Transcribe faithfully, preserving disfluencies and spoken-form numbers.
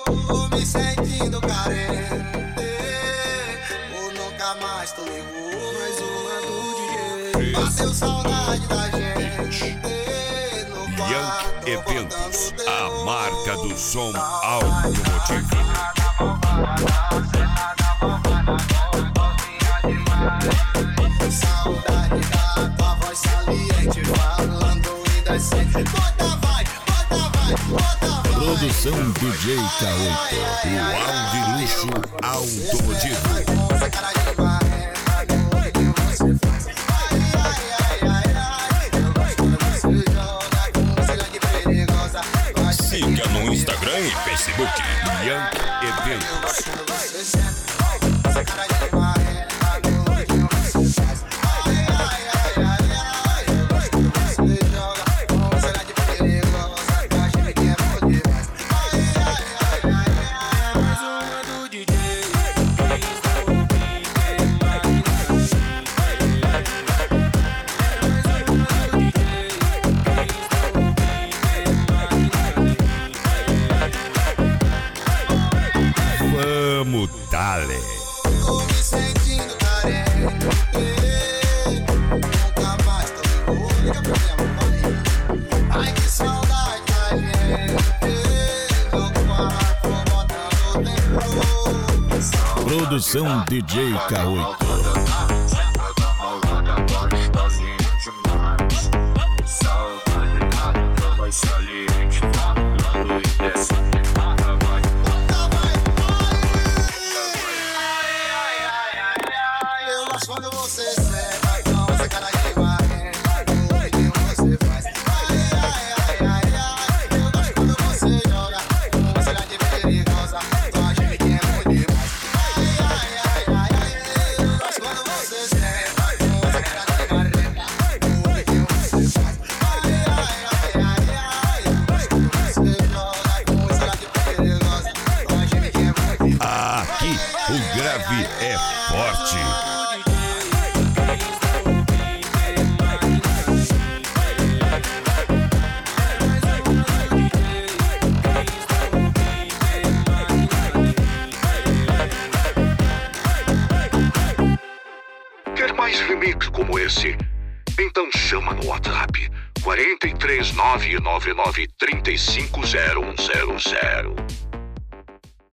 Tô me sentindo carente, ou nunca mais tu ligou. Mais uma do D J. Bateu saudade da gente. Yankee Eventos, a marca do som automotivo. Saudade da tua voz saliente, falando indecente. Bota vai, bota vai, bota vai. Produção D J K oito, O Audi Luxo Automotivo. Siga no Instagram e Facebook Yankee Eventos. Vamos, dale. Tô me sentindo carente, nunca mais tô ligou. Liga pra minha mãe. Ai, que saudade da gente. Jogo mar, vou botar no tempo. Produção D J K oito. Quando você serve com essa cara de marrento, o que você faz? Ai, ai, ai, ai, ai. Eu gosto quando você joga com essa cara de perigosa. Tua gente é muito demais. Ai, ai, ai, ai, ai. Eu gosto quando você serve com essa cara de marrento, o que você faz? Ai, ai, ai, ai, ai. Eu gosto quando você joga com essa cara de perigosa. Tua gente é muito demais. Aqui o grave é forte. Quer mais remix como esse? Então chama no WhatsApp quatro três nove nove nove três cinco zero um zero zero.